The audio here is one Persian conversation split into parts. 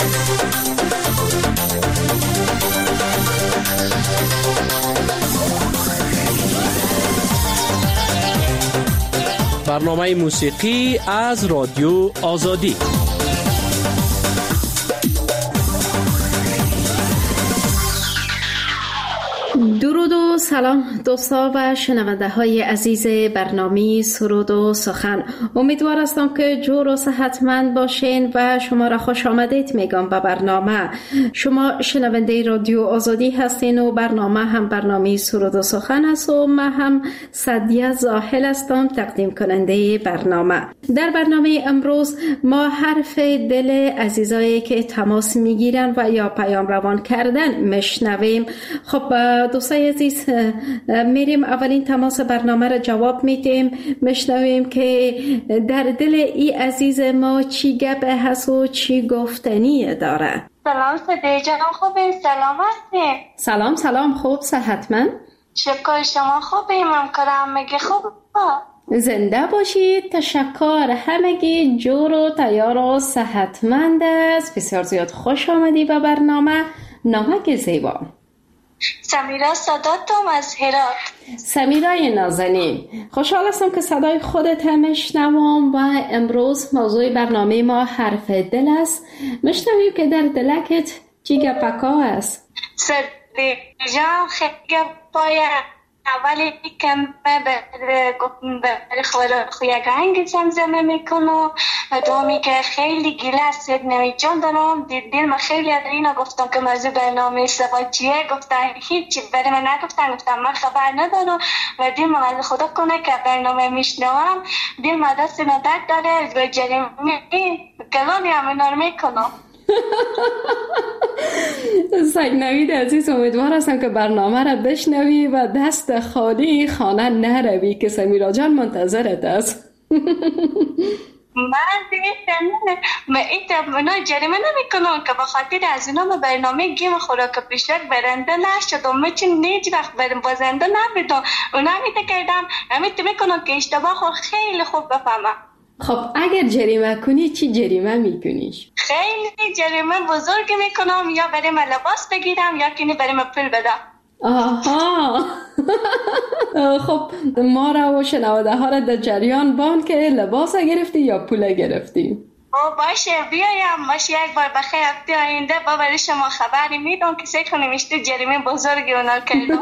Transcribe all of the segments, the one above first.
برنامه موسیقی از رادیو آزادی. درود و سلام دوستا و شنونده های عزیز برنامه سرود و سخن. امیدوار هستم که جور و صحتمند باشین و شما را خوش آمدید میگم به برنامه. شما شنونده رادیو آزادی هستین و برنامه هم برنامه سرود و سخن است و من هم سعدیه زاهل هستم تقدیم کننده برنامه. در برنامه امروز ما حرف دل عزیزایی که تماس میگیرن و یا پیام روان کردن مشنویم. خب دوستای عزیز، میریم اولین تماس برنامه را جواب میدیم، مشنویم که در دل ای عزیز ما چی گپ هست و چی گفتنی داره. سلام صدیق جان، خوبه؟ سلام. سلام خوب صحتمند؟ شکر، شما خوبه؟ ممکنم میگه خوب؟ زنده باشید. تشکر. همگی جور و تیار و صحتمند است. بسیار زیاد خوش آمدی به برنامه. نامک زیبا. سمیرا صداتم از هرات. سمیرای نازنین، خوشحال هستم که صدای خودت هم میشنوم و امروز موضوع برنامه ما حرف دل است. میشنویم که در دلکت چی گپکا است؟ صدیق جان خیلی گپای اولی که به خویگانگ زمزمه میکنم و دومی که خیلی گیله از سیدنوی جان دارم. دل من خیلی در اینا گفتم که موضوع برنامه سبا چیه، گفتن هیچی برای من نگفتن، گفتم من خبر ندارم و دل من از خدا کنه که برنامه میشنوم. دل من دست ندرد داره و جریمه کلامی هم اینا رو میکنم. سگنوید عزیز، امیدوار هستم که برنامه را بشنوی و دست خالی خانه نروی که سمیرا جان منتظرت است. من اینا جریمه نمی کنم که بخاطر از اینا ما برنامه گیم خوراک پیشرفت برنده نشدم. من چون نیج وقت بازنده نمیدم اونا میده کردم امیت میکنم که اشتباه خیلی خوب بفهمم. خب اگر جریمه کنی چی جریمه میکنیش؟ خیلی جریمه بزرگ میکنم، یا برای من لباس بگیرم یا کنی برای من پول بدم. آها. خب ما را و شنونده ها را در جریان بان که لباس گرفتی یا پول گرفتی؟ باشه بیایم، باشه یک بار بخیر هفته آینده با برای شما خبری میدم که سه کنیمشتی جریمه بزرگی اونا کردم.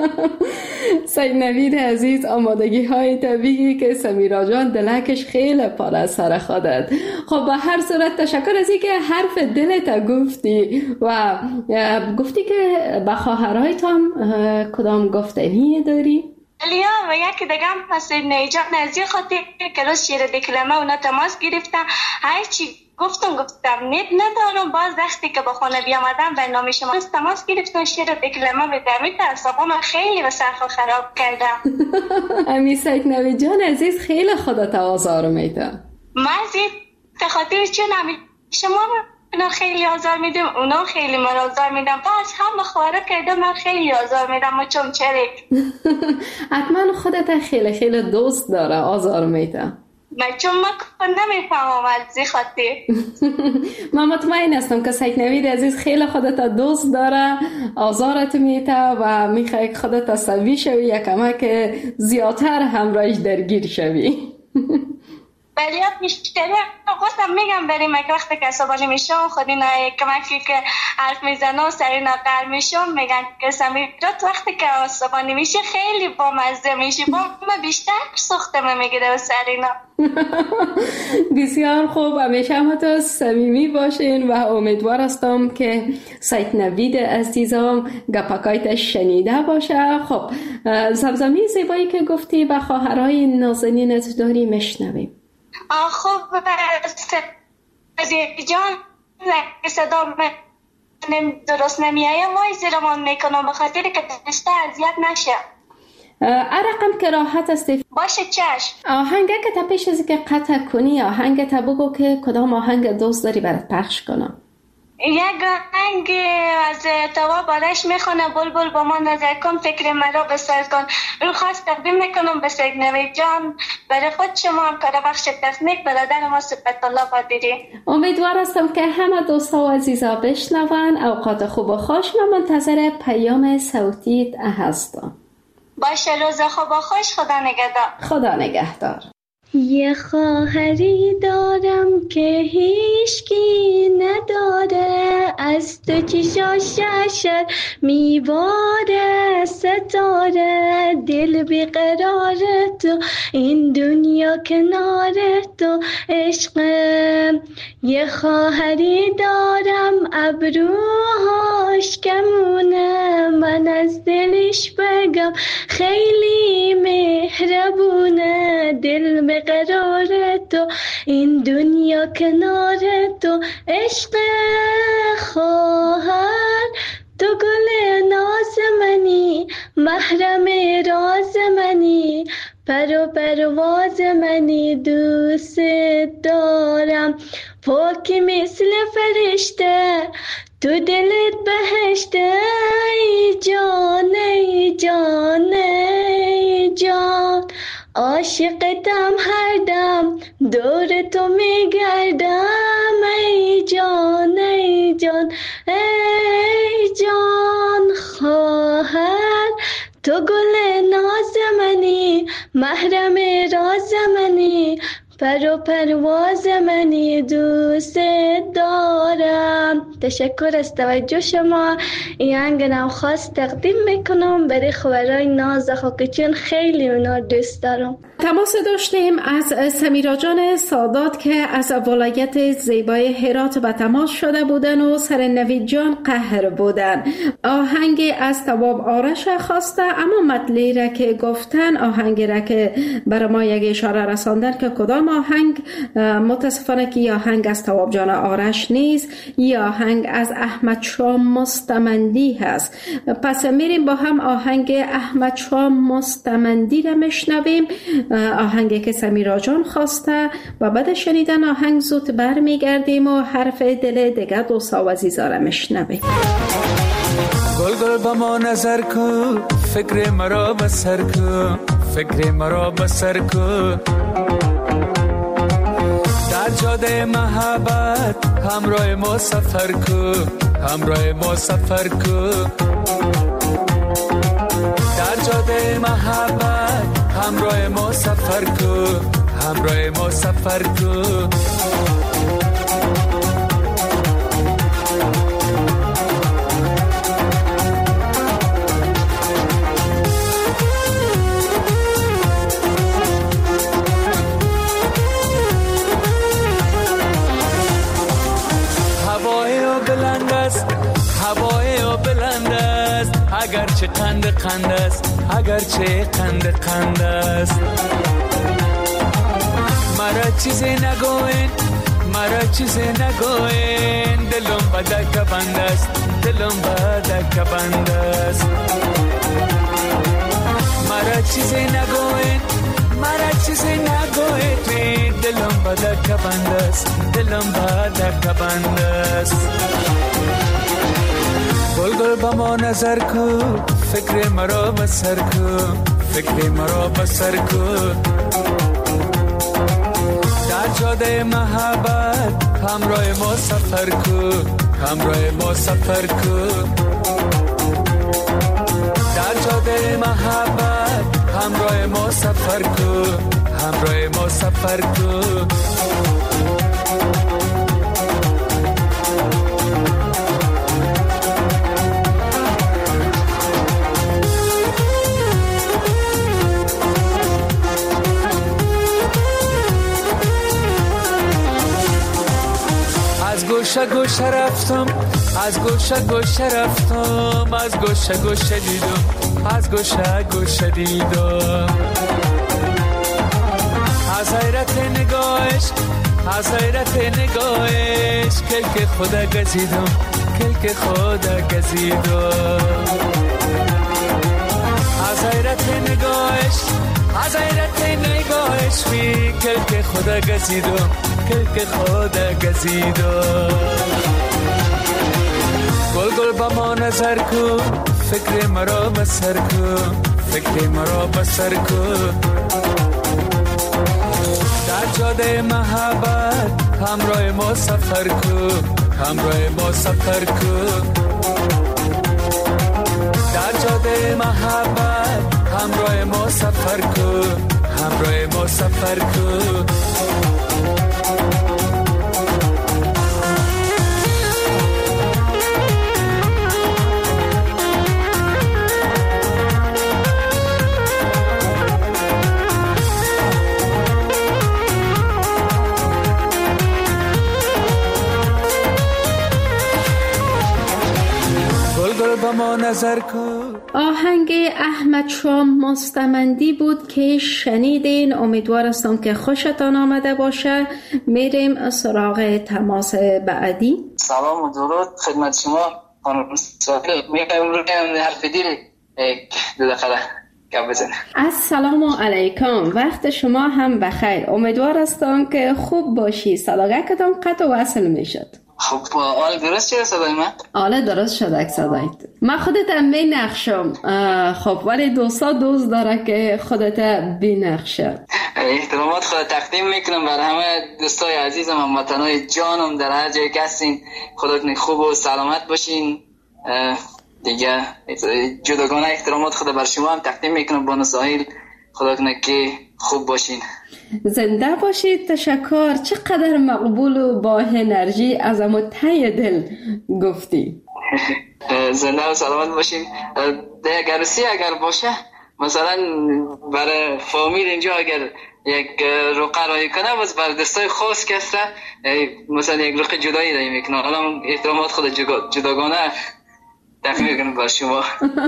سید نوید عزیز، آمادگی های طبیعی که سمیرا جان دلکش خیلی پر از سر خودت. خب به هر صورت تشکر از اینکه حرف دلت گفتی و گفتی که به خواهرای تو هم کدام گفتنی داری؟ لیا و یکی دیگه هم حسین نیجات نزدیک خاطر که روز شیر دکلمه اونا تماس گرفتم. هر چی گفتم نت ندارم. باز وقتی که با خانه بیامدم برنامه شما تماس گرفتم شیر دکلمه به دمی تعصبم خیلی به سرخ خراب کردم. امی سید نوی جان عزیز خیلی خودت آزار میدم. مزید خاطر چون امی شما اونا خیلی آزار میدم، اونا خیلی من آزار میدم، باز هم بخواره کردم من خیلی آزار میدم و چون چرک. حتما خودت خیلی دوست داره آزار میدم. من چون من نمیفهمم از زی خاطر. من مطمئن هستم که سید نوید عزیز خیلی خودت دوست داره، آزارت میده و میخوای خودت عصبی شوی یا کمک زیادتر همراهش درگیر شوی. بلیات میشتری گفتم میگم بریم که وقتی که عصبانی میشم خودی نه کمکی که حرف میزنم سری نقل میشم میگن که سمیرات وقتی که عصبانی میشه خیلی با مزه میشه، با من بیشتر سختم میگیره و سرینا. بسیار خوب، همیشه هم تو صمیمی باشین و امیدوار هستم که سید نوید عزیزم گپکایت شنیده باشه. خب زمزمه زیبایی که گفتی و خواهرای نازنینت داری مشنویم. خب جان صدا درست نمیایم وای زیرمان میکنم بخاطر که دسته اذیت نشه. رقم که راحت است. باشه چشم. آهنگه که تا پیش از که قطع کنی آهنگ تا بگو که کدام آهنگ دوست داری برات پخش کنم. یک آهنگ از تواب آرش میخونه بلبل با ما نظر کن فکر مرا به سر کن. رو خواست تقدیم میکنم به سید نوید جان، برای خود شما هم کار بخش تکنیک برادر ما صفت الله قادری. امیدوار هستم که همه دوستا و عزیزا بشنون. اوقات خوب و خوش. من منتظر پیام صوتیت هستم. باشه، روز خوب و خوش. خدا نگهدار. خدا نگهدار. یه خواهری دارم که هیچکی نداره، از تو چشاشش میباره ستاره، دل بیقرار تو این دنیا کنار تو عشقم. یه خواهری دارم ابروهاش کمونه، من از دلش بگم خیلی مهربونه، دل قرار تو این دنیا کنار تو عشق. خواهر تو گل ناز منی، محرم راز منی، پر و پرواز منی، دوست دارم پاکی مثل فرشته، تو دلت بهشته. ای جان ای جان ای جان، عاشقتم هر دم دور تو میگردم. ای جان ای جان ای جان، خواهر تو گل ناز منی، محرم راز منی، پر و پرواز منی، دوست دارم. تشکر از توجه شما. این آهنگ خواست تقدیم میکنم برای خبرای نازخ که چون خیلی اونا دوست دارم. تماس داشتیم از سمیرا جان سادات که از ولایت زیبای هرات به تماس شده بودن و سر نوید جان قهر بودن. آهنگ از تواب آرش خواسته، اما مطلعی را که گفتن، آهنگی را که برای ما یک اشاره رساندن که کدام آهنگ، متاسفانه که یا آهنگ از تواب جان آرش نیست، یا آهنگ از احمد شاه مستمندی هست. پس میریم با هم آهنگ احمد شاه مستمندی را میشنویم، آهنگی که سمیرا جان خواسته، و بعد شنیدن آهنگ زود برمیگردیم و حرف دل دیگه دوستا و عزیزا را میشنویم. گل گل با ما نظر کو، فکر مرا بسر کو، فکر مرا بسر کو، در جاده محبت همراه ما سفر کو، همراه ما سفر کو، در جاده محبت همراه ما سفر کو، همراه ما سفر کو. اگرچه قند قند است، اگرچه قند قند است، مرا چیزی نگوین، مرا چیزی نگوین، دلم بدک بند است، دلم بدک بند است، مرا چیزی نگوین، مرا چیزی نگوین، دلم بدک بند است، دلم بدک بند است. گل گل با ما نظر کو، فکر مرا بسر کو، فکر مرا بسر کو، در جاده محبت همراه ما سفر کو، همراه ما سفر کو، در جاده محبت همراه ما سفر کو، همراه ما سفر کو. گوشه گوشه رفتم، از گوشه گوشه رفتم، از گوشه گوشه دیدم، از گوشه گوشه دیدم، از حیرت نگاهش، از حیرت نگاهش، کلک خدا گزیدم، کلک خدا گزیدم، از حیرت نگاهش، از حیرت نگاهش، بی کلک خدا گزیدم، کلک خدا گزیدم. با ما نظر کن، فکر مرا بسر کن، فکر مرا بسر کن. در جاده محبت همراه ما سفر کن، همراه ما سفر کن. در جاده محبت همراه ما سفر کن، همراه ما سفر کن. با ما نظر کن. آهنگ احمد شاه مستمندی بود که شنیدین. امیدوار هستم که خوشتان آمده باشه. میریم سراغ تماس بعدی. سلام و درود خدمت شما خانم ساحل. میخوایم رو حرف دیل دو دقیقه گپ بزنیم. السلام علیکم، وقت شما هم بخیر. امیدوار هستم که خوب باشی. صداقتان قطع و وصل میشد. خب آل درست شده صدای من؟ آله درست شده صدایت. من خودت می نقشم. خب ولی دوست داره که خودت بینقشه. احترامات خود تقدیم میکنم بر همه دوستای عزیزم، هموطنای جانم در هر جای که هستین. خدا خوب و سلامت باشین. دیگه جداگانه احترامات خود بر شما هم تقدیم میکنم بانو ساحل. خدا کنه که خوب باشین. زنده باشید. تشکر. چقدر مقبول و با انرژی از امو ته دل گفتی. زنده و سلامت باشین. اگر باشه مثلا برای فامیل اینجا اگر یک رقعه رایی کنه بس بر دستای خاص کسته مثلا یک رقعه جدایی رایی میکنه. حالا احترامات خود جداگانه تقدیم میکنم بر شما.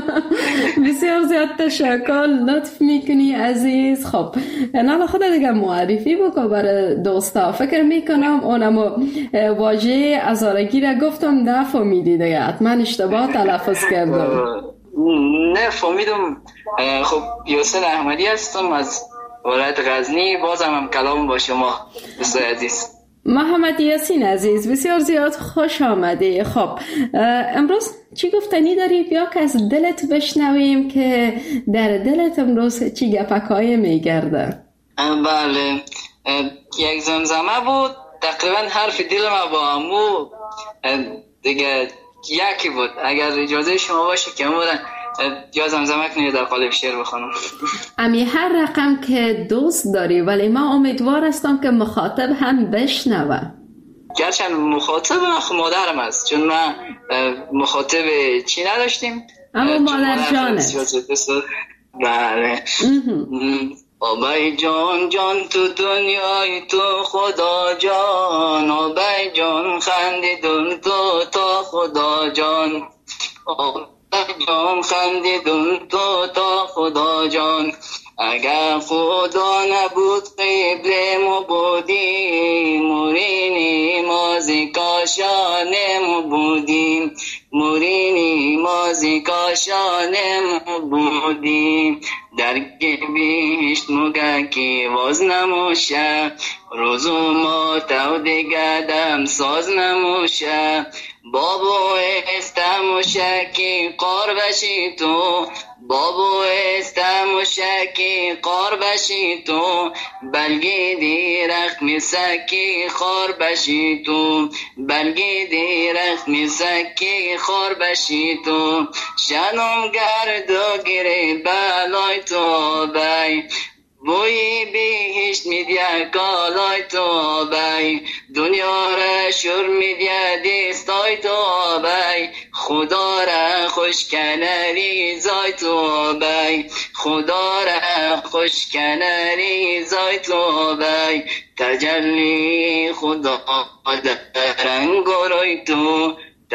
بسیار زیاد تشکر، لطف میکنی عزیز. خب حالا خود دیگه معرفی بکن برای دوستا. فکر میکنم اونم واژه ازارگی را گفتم نفهمیدی دیگه، حتما اشتباه تلفظ کردم. نه فهمیدم. خب یوسف احمدی هستم از ولایت غزنی. بازم هم کلام با شما دوستای عزیز. محمد یاسین عزیز بسیار زیاد خوش آمدی. خب امروز چی گفتنی داری؟ بیا که از دلت بشنویم که در دلت امروز چی گپکای میگرده. بله، یک زمزمه بود تقریبا حرف دل ما با امو دیگه یکی بود. اگر اجازه شما باشه که امو یا زمزمه کنی در قالب شعر بخونم. امی هر رقم که دوست داری، ولی ما امیدوار هستم که مخاطب هم بشنوه. گرچه مخاطب مادرم است، چون ما مخاطب چی نداشتیم اما مادر جانه. بله. آبای جان جان تو دنیای تو خدا جان، آبای جان خندیدون تو تا خدا جان، آبای جان خندیدون تو تا خدا جان. اگر خدا نبود قبل ما بودیم، مورینی مازی کاشانه ما بودیم، مورینی مازی کاشانه ما بودیم. در گبیشت مگه که واز نموشه، روزو ما تو دیگه دم ساز نموشه. بابو استموشه که قار بشی تو، بابو استموشه که قار بشی تو. بلگی دیرخ میسکی خار بشی تو، بلگی دیرخ میسکی خار بشی تو. شنم گردو گیری بلای تو بای، بوی بهشت میدیا کالای تو بای. دنیا را شور میدیا دستای تو بای، خدا را خوش کناری زای تو بای، خدا را خوش کناری زای تو بای. تجلی خدا در انگاروی تو،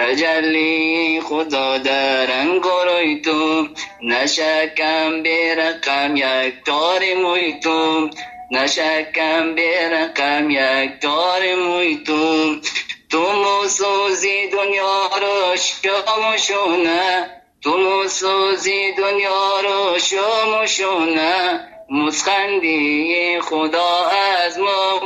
تجلی خدا در انگاروی تو. نشکم برقم یک تار موی تو، نشکم برقم یک تار موی تو. تو موسوزی دنیا رو شاموشونه، تو موسوزی دنیا رو شاموشونه. مسخندی خدا از ما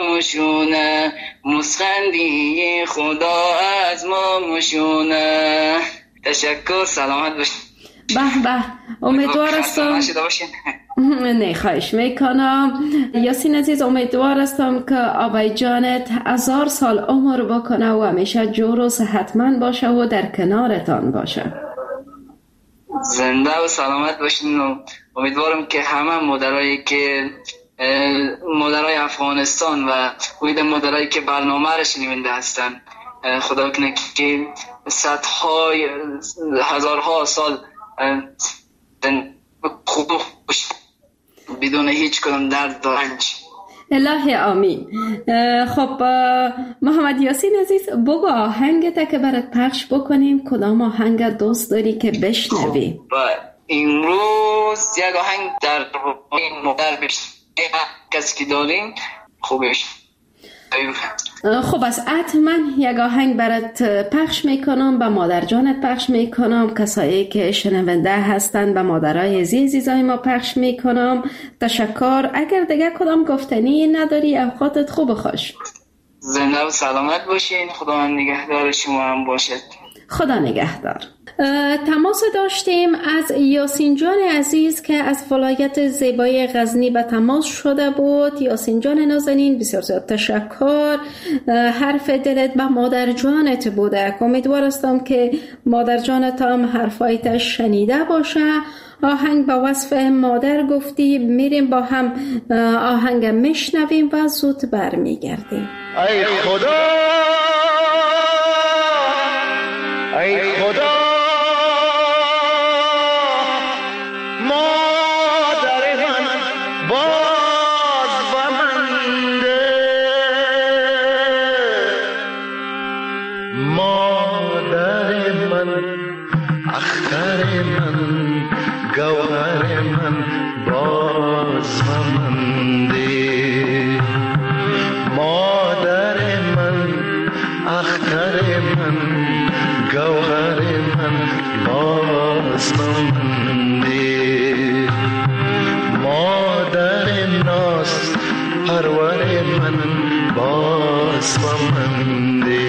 مشونه، مسخندی خدا از ما مشونه. تشکر، سلامت باشید. به به، امیدوار هستم. نه خواهش میکنم. یاسین عزیز، امیدوار هستم که آبای جانت 1000 سال عمر بکنه و همیشه جور و صحتمند باشه و در کنارتان باشه. زنده و سلامت باشین و امیدوارم که همه مادرای افغانستان و مادرایی که برنامه را شنونده هستن، خدا کنه که صدهای هزارها سال خوب بدون هیچ کدام درد و رنج. الهی آمین. خب محمد یاسین عزیز، بگو آهنگت که برات پخش بکنیم کدام آهنگ دوست داری که بشنوی؟ خب امروز یک آهنگ در مادر کسی که داریم خوبش. خب از حتما یک آهنگ برات پخش میکنم، به مادر جانت پخش میکنم، کسایی که شنونده هستند به مادرای عزیزای ما پخش میکنم. تشکر. اگر دیگه کدام گفتنی نداری، اوقاتت خوب خوش. زنده و سلامت باشین. خدا نگهدار شما هم باشد. خدا نگهدار. تماس داشتیم از یاسین جان عزیز که از ولایت زیبای غزنی به تماس شده بود. یاسین جان نازنین، بسیار زیاد تشکر. حرف دلت به مادر جانت بوده. امیدوار هستم که مادر جانت هم حرفایت شنیده باشه. آهنگ با وصف مادر گفتی، میریم با هم آهنگ میشنویم و زود برمیگردیم. ای خدا، ای خدا، مادر من باز با من ده، مادر من اختر من گوهر من باز با من ده، مادر من اختر من گوهر من باز منده، مادر ناز پرور من باز منده.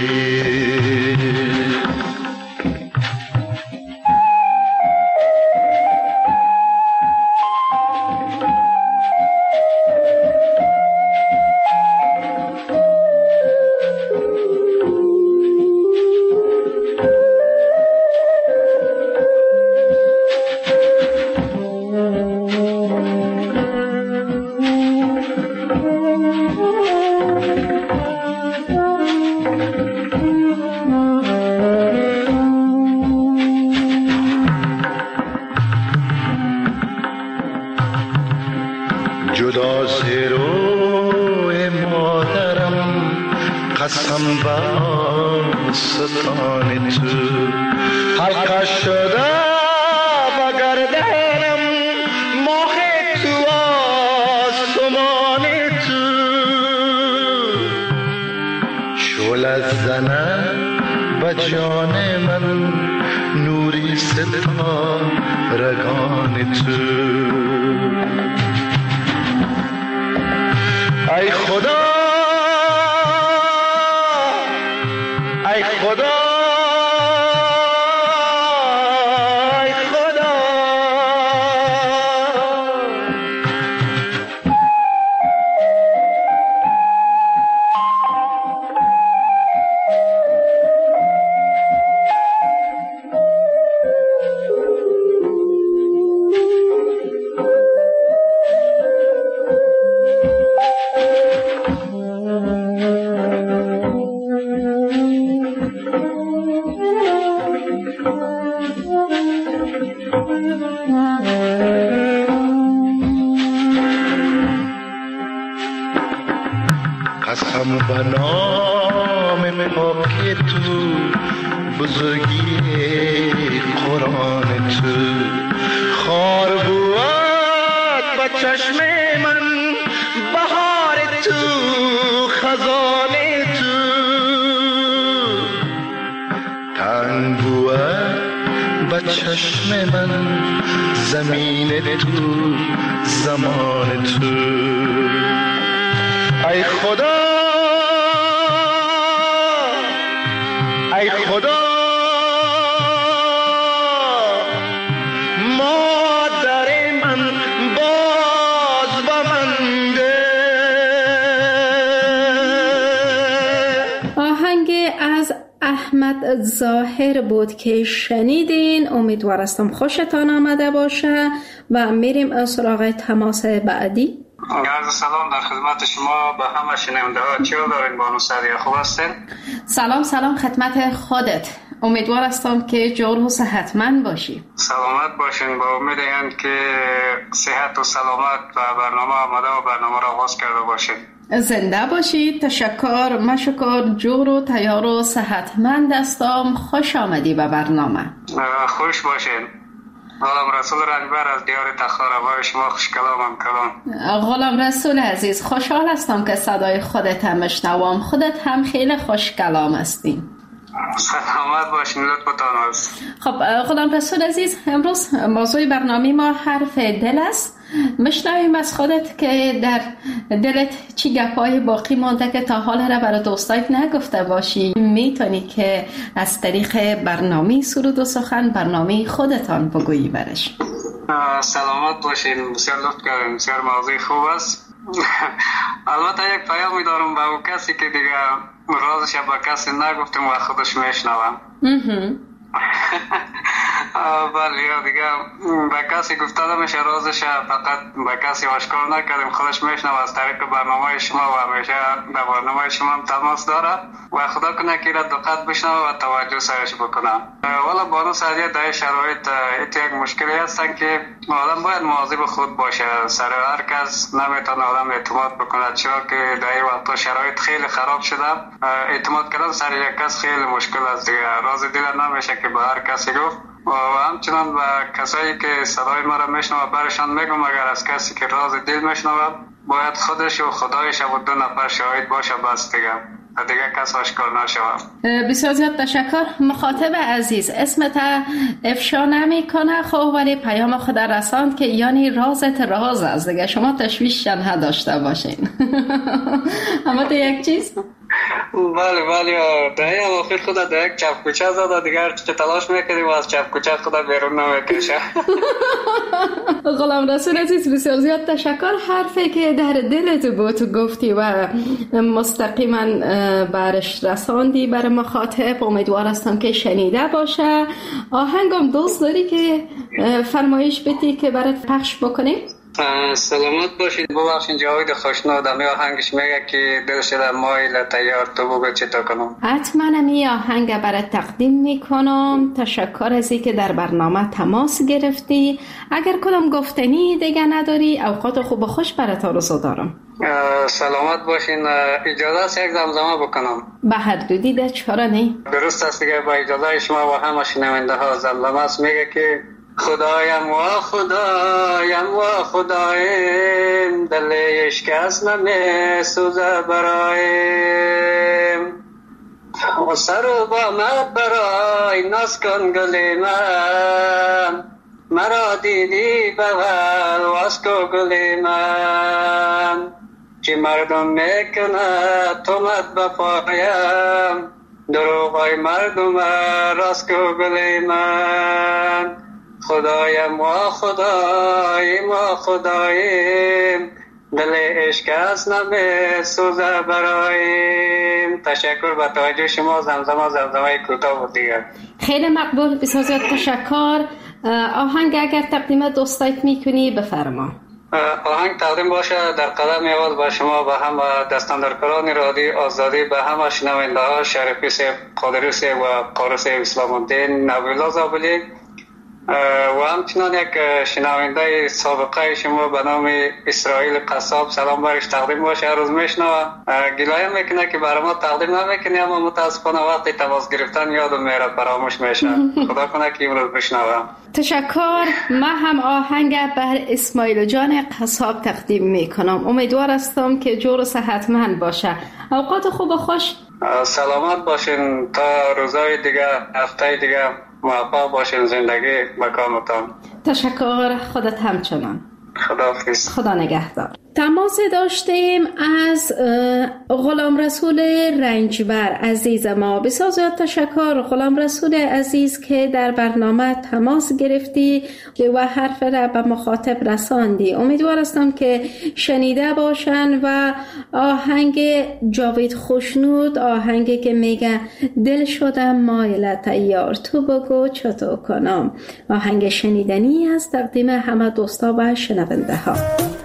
جدا ز روی مادرم قسم به آستان تو، حلقه شده به گردنم ماه تو آسمان تو، شعله زنه به جان من نوری ستا رگان تو. ای خدا، ای خدا، ای خدا، قسم به نام پاک تو، بزرگی قرآن تو، خار بود به چشم من بهار تو، خزان تو، تنگ بود به چشم من زمین تو، زمان تو. ای خدا، ای خدا، صحبت ظاهر بود که شنیدین. امیدوارم خوشتان آمده باشه و میریم سراغ تماس بعدی. عرض سلام در خدمت شما به همه شنونده ها. چی دارین بانو سعدیه، خوب هستین؟ سلام خدمت خودت. امیدوار هستم که جور و صحتمند باشی. سلامت باشین. با امید که صحت و سلامت و برنامه آمده و برنامه را آغاز کرده باشین. زنده باشید. تشکر. مشکر. جور و تیار و صحتمند هستم. خوش آمدی به برنامه. خوش باشین. غلام رسول رنجبر از دیار تخار. با شما خوش کلامم کلام. غلام رسول عزیز، خوشحال هستم که صدای خودت هم میشنوم. خودت هم خیلی خوش کلام هستی. سلامت باشین. لطفتان است. خب غلام رسول عزیز، امروز موضوع برنامه ما حرف دل است. میشنویم از خودت که در دلت چی گپای باقی مانده که تا حال را برای دوستایت نگفته باشی. میتونی که از طریق برنامه سرود و سخن برنامه خودتان بگویی برش. سلامت باشین. بسیار لطف کردین. بسیار موضوع خوب است. البته یک پیامی دارم به اون کسی که دیگه رازش به کسی نگفتم و خودش میشنوم. بله دیگه به کسی گفته نمیشه رازش، فقط به کسی آشکار نکردیم، خودش میشنوه از طریق برنامه شما و همیشه به برنامه شما هم تماس داره و خدا کنه که را دقت بشنوه و توجه سرش بکنه. والا بانو سعدیه در شرایط یک مشکلی هستن که آدم باید مواظب خود باشه. سر هر کس نمیتونه آدم اعتماد بکنه، چرا که در این وقتا شرایط خیلی خراب شده. اعتماد کردن سر یک کس خیلی مشکل است دیگه. راز دل نمیشه که به هر کسی گفت و همچنان به کسایی که صدای ما را میشنوه برشان میگم اگر از کسی که راز دل میشنوه باید خودش و خدایش و 2 نفر شاهد باشه بس دیگه کس آشکار نشوه. بسیار زیاد تشکر. مخاطب عزیز، اسمت افشا نمی کنه خب ولی پیام خود رساند که یعنی رازت راز است دیگه، شما تشویش نداشته باشین. اما تو یک چیز بله در این آخر خدا در یک چپ کوچه زده دیگر چه تلاش میکنیم و از چپ کوچه خدا بیرون نمیکشه. غلام رسول عزیز بسیار زیاد تشکر. حرفی که در دلت بود گفتی و مستقیما برش رساندی برای مخاطب. امیدوار هستم که شنیده باشه. آهنگم دوست داری که فرمایش بدی که برات پخش بکنیم؟ سلامت باشید. ببخشید جاوید خوشنود می آهنگش میگه که دل شده مایل تیار تو بگو چی تا کنم. حتما می آهنگ برات تقدیم میکنم. تشکر از اینکه در برنامه تماس گرفتی. اگر کدام گفتنی دیگه نداری اوقات خوب و خوش برات آرزو دارم. سلامت باشین. اجازه است یک زمزمه بکنم؟ به هر دو دیده چرا نه. درست است دیگه. با اجازه شما و همه شنونده ها زمزمه است. میگه که خدایم و خدایم دل اشکست نمی سوزه برایم و سر و بامت برای ناز کن گلی من مرا دیدی بغل واسکو گلی من چی مردم میکنه تومت بپایم دروغای مردم راست کو گلی من خدایم و خدایم دل عشق است نمی سوزه برایم. تشکر به توجه شما. زمزمه کوتاه بود دیگه. خیلی مقبول. بسیار زیاد تشکر. آهنگ اگر تقدیم دوستایت میکنی بفرما. آهنگ تقدیم باشه در قدم اول به شما و هم دستاندرکاران رادیو آزادی، به همه شنونده ها، شریفی صاحب، قادری صاحب و قاری صاحب اسلام الدین، نبی‌الله زابلی و همچنان یک شنونده سابقه شما به نام اسرائیل قصاب، سلام برش تقدیم باشه. هر روز میشنوه گلایه میکنه که برای ما تقدیم نمیکنی اما متاسفانه وقتی تماس گرفتن یادم میره، فراموش میشه. خدا کنه که امروز بشنوه. تشکر. من هم آهنگ بر اسماعیل جان قصاب تقدیم میکنم. امیدوار هستم که جور و صحتمند باشه. اوقات خوب و خوش. سلامت باشین تا روزای دیگه، هفته دیگه موفق باشین زندگی مکانتان. تشکر. خودت همچنان. خداحافظ. خدا نگهدار. تماس داشتیم از غلام رسول رنجبر عزیز ما. بسیار زیاد تشکر غلام رسول عزیز که در برنامه تماس گرفتی و حرف را به مخاطب رساندی. امیدوار هستم که شنیده باشن و آهنگ جاوید خوشنود، آهنگی که میگه دل شدم مایلت یار تو بگو چطور کنم، آهنگ شنیدنی از تقدیم همه دوستا و شنونده ها.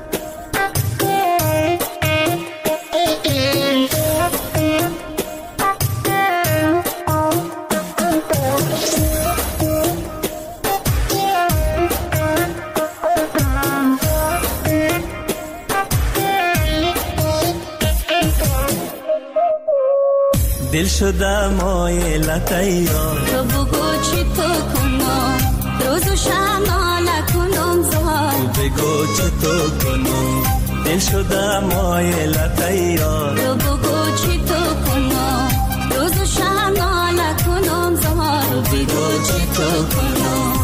دل شده مایلت یار تو بگو چی تو کنم، روز و شب ناله کنم زار تو بگو چی تو کنم، دل شده مایلت یار تو بگو چی تو کنم، روز و شب ناله کنم زار تو بگو چی تو کنم.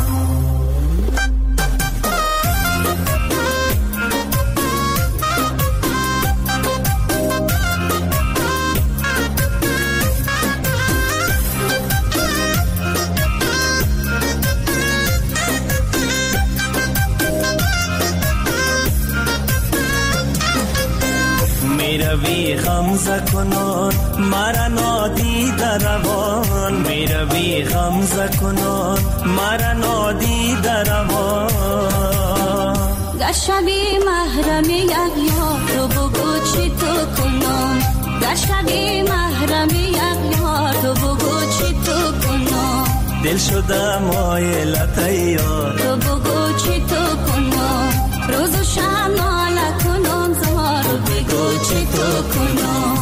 میروی غمزه کنان مرا نادیده روان، میروی غمزه کنان مرا نادیده روان، گشتبی محرم یک یار تو بگو چی تو کنم، گشتبی محرم یک یار تو بگو چی تو کنم، دل شده مایلت یار تو بگو چی تو کنم، روز و شب ناله کنم زار تو بگو چی تو کنم.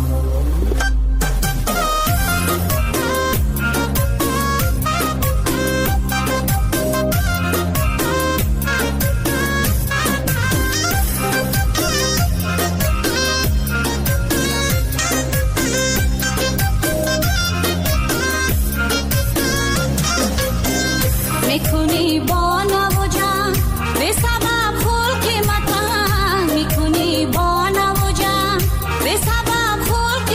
میکنی با نوجان به سبب خول قیمتم، میکنی با نوجان به سبب خول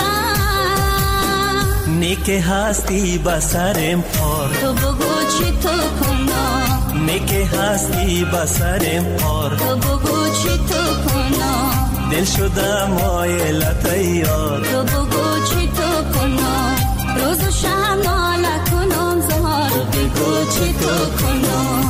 قیمتم، نیک هستی بسرم پار تو بگو چی تو کنم، نیک هستی بسرم پار تو بگو چی تو کنم، دل شده مایلت یار تو بگو چی تو کنم، روز و شب ناله کنم زار تو بگو چی تو کنم.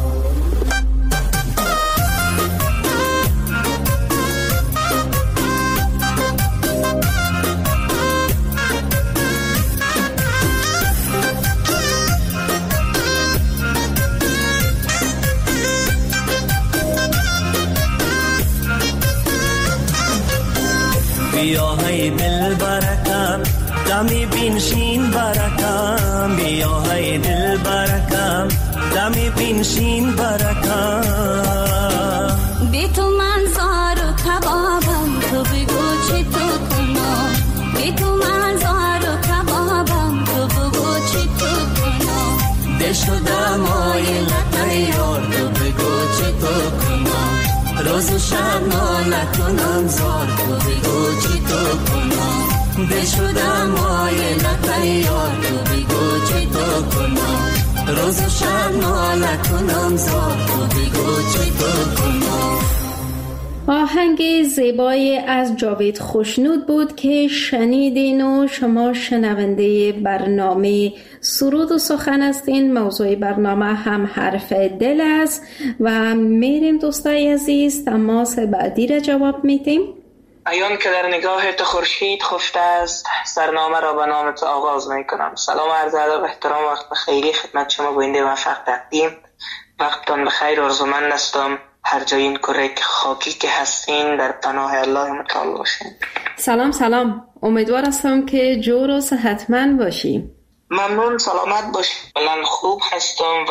بیا های دل برکم دمی بینشین برکم، بیا های دل برکم دمی بینشین برکم، بی تو من زار و کبابم تو بگو چی تو کنم، بی تو من زار و کبابم تو بگو چی تو کنم، دل شده مایلت یار تو بگو چی تو کنم، روز و شب ناله کنم زار تو بگو چی تو کنم، دل شده مایلت یار تو بگو چی تو کنم، روز و شب ناله کنم زار تو بگو چی تو کنم. آهنگ زیبایی از جاوید خوشنود بود که شنیدین و شما شنونده برنامه سرود و سخن هستین. موضوع برنامه هم حرف دل است و میریم دوستای عزیز تماس بعدی را جواب میدیم. ایان که در نگاه تو خورشید خفته است، سرنامه را به نام تو آغاز میکنم. سلام عرض ادب احترام وقت بخیری خدمت شما گوینده موفق تقدیم. وقتتان بخیر آرزومند هستم هر جای این کره خاکی که هستین در پناه الله متعال باشین. سلام امیدوار هستم که جور و صحتمند باشی. ممنون، سلامت باشی. بلند خوب هستم و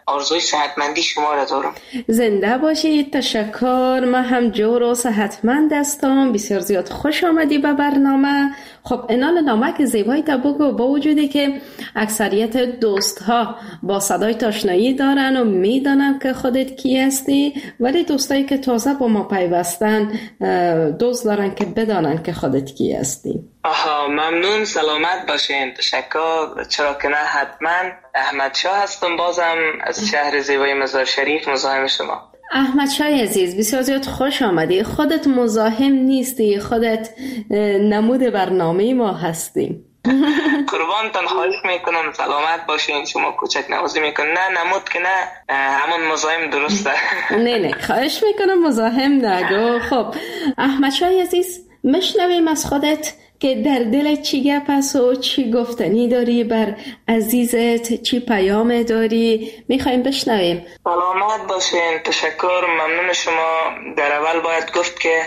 آرزوی صحتمندی شما را دارم. زنده باشید. تشکر. من هم جور و صحتمند هستم. بسیار زیاد خوش آمدی به برنامه. خب انال نامک زیبایی تا بگو، با وجودی که اکثریت دوست ها با صدای آشنایی دارن و میدانن که خودت کی هستی، ولی دوستایی که تازه با ما پیوستن دوست دارن که بدانن که خودت کی هستی. آها، ممنون. سلامت باشین. تشکر. چرا که نه، حتما. احمد شاه هستم، بازم از شهر زیبای مزار شریف، مزاحم شما. احمد شاه عزیز، بسیار زیاد خوش آمدی. خودت مزاحم نیستی، خودت نمود برنامه ما هستی. قربانتان، خواهش میکنم سلامت باشین. شما کوچک نوازی میکنن. نه نمود که نه، همون مزاحم درسته. نه خواهش میکنم مزاحم نگو. خب احمد شاه عزیز، مشنویم از خودت که در دل چی گپ است و چی گفتنی داری بر عزیزت، چی پیام داری، میخوایم بشنویم. سلامت باشین. تشکر. ممنون شما. در اول باید گفت که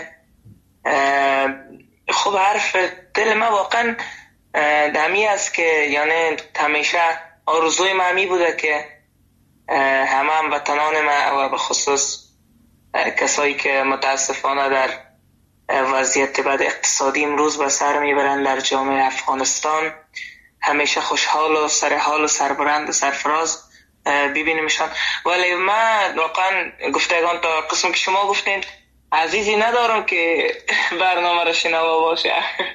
خب حرف دل ما واقعا دمی است که یعنی همیشه آرزوی ما همی بوده که همه هموطنان ما و به خصوص کسایی که متاسفانه در وضعیت بد اقتصادی امروز به سر میبرن در جامعه افغانستان همیشه خوشحال و سرحال و سربلند و سرفراز ببینیمشان. ولی من واقعا گفتگان تا قسم که شما گفتین عزیزی ندارم که برنامه را شنوا باشه.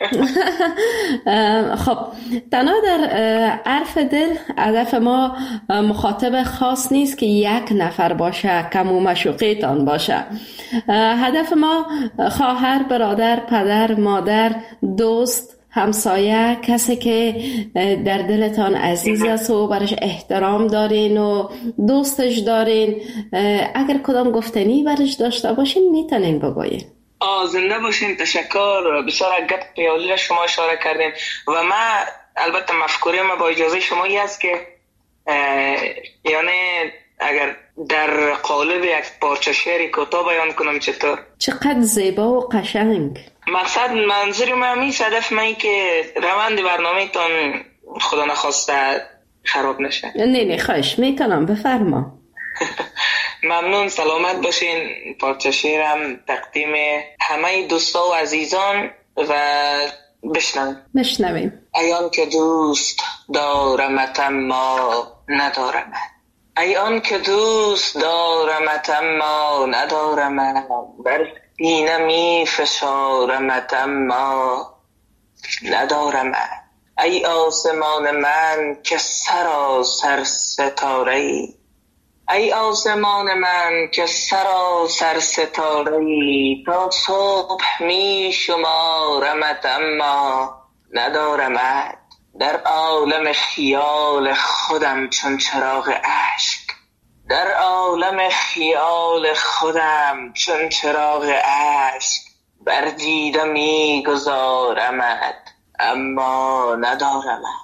خب تنها در حرف دل هدف ما مخاطب خاص نیست که یک نفر باشه، کم و مشوقیتان باشه. هدف ما خواهر، برادر، پدر، مادر، دوست، همسایه، کسی که در دلتان عزیز است و برش احترام دارین و دوستش دارین، اگر کدام گفتنی برش داشته باشین میتونین بگوین. زنده باشین. تشکر. بسیار گپ ریاضی را شما اشاره کردین و من البته مفکوره ما با اجازه شما ای است که یعنی اگر در قالب یک پارچه شعری کوتاه بیان کنم چطور؟ چقدر زیبا و قشنگ. مقصد منظور من همیشه هدف من که روند برنامه تان خدا نخواسته خراب نشه. نه خواهش میکنم، بفرما. ممنون. سلامت باشین. پارچه شعرم تقدیم همه دوستا و عزیزان و بشنویم. ای آن که دوست دارمت اما ندارمت، ای آن که دوست دارمت اما ندارمت، بر سینه می فشارمت اما ندارمت. ای آسمان من که سراسر ستاره‌ای، ای آسمان من که سراسر ستاره‌ای، تا صبح می شمارمت اما ندارمت. در عالم خیال خودم چون چراغ اشک، در عالم خیال خودم چون چراغ اشک، بر دیده می گذارمت اما ندارمت.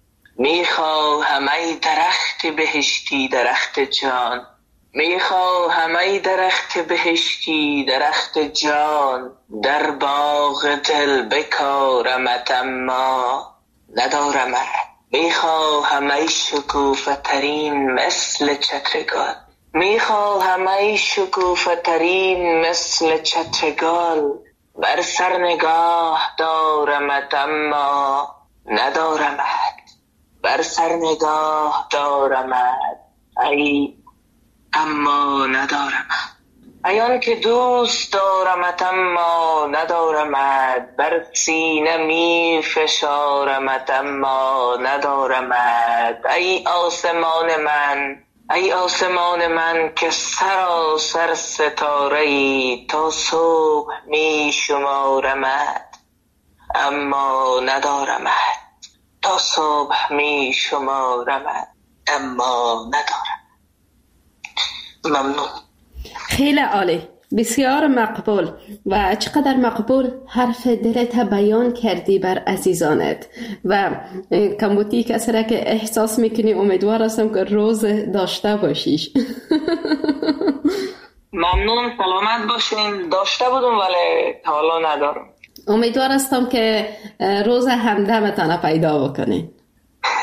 میخواهم ای درخت بهشتی درخت جان، میخواهم ای درخت بهشتی درخت جان، در باغ دل بکارمت اما ندارمت. میخواهم ای شکوفه ترین مثل چترگل، میخواهم ای شکوفه ترین مثل چترگل، بر سر نگاه دارمت اما ندارمت، بر سر نگاه دارمت ای اما ندارمت. ای آن که دوست دارمت اما ندارمت، بر سینه می فشارمت اما ندارمت. ای آسمان من، ای آسمان من که سراسر ستاره‌ای، تا صبح می شمارمت اما ندارمت، تا صبح می شمارمت اما ندارم. ممنون. خیلی عالی، بسیار مقبول و چقدر مقبول حرف دلت بیان کردی بر عزیزانت و کمبوتی کسی را که احساس میکنی امیدوار هستم که روز داشته باشیش. ممنون. سلامت باشین. داشته بودم ولی حالا ندارم. امیدوار هستم که روز همدمتان پیدا بکنین.